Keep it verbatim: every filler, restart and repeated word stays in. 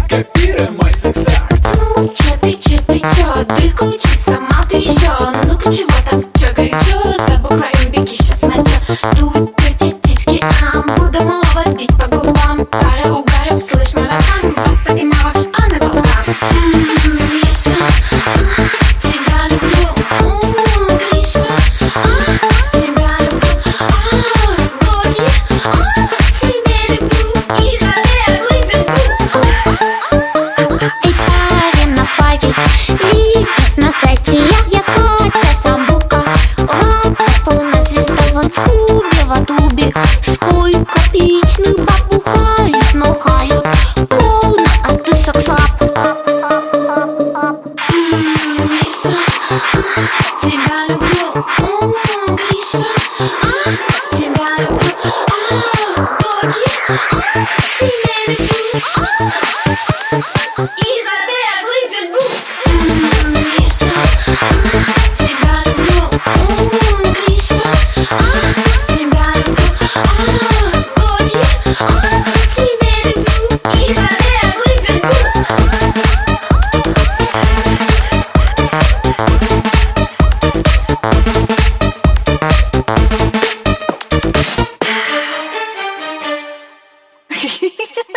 копируй мой секс-арт. Ну чё ты, чё ты, чё? Ты ключица, сама ты ещё. Ну-ка чего так, чё горячо? Забухаем, беги, щас начнём. Тут эти титьки, ам, буду малого бить по губам. Пара угаров, слышь, маракан, баста и мава, а на волкам. Ммм, Гриша, а, тебя люблю. Ммм, Гриша, а, тебя люблю. А, боги, а, тебя люблю. И за этой бегу. Эй, парень на паке, видишь на сайте я, я Катя Самбука. Лампа полная звезда вот в тубе, в тубе. Сколько эпичных баб бухают, но хают полно, а ты секс-раб. Ммм, Гриша, а, тебя люблю. Ммм, Гриша, а, тебя люблю. А, боги, а, тебя люблю. А, и за этой бегу. Ммм, Гриша, а, тебя люблю. Ммм, Гриша, а, тебя люблю. А, боги, а, тебя люблю. И за этой бегу. Хе-хе-хе.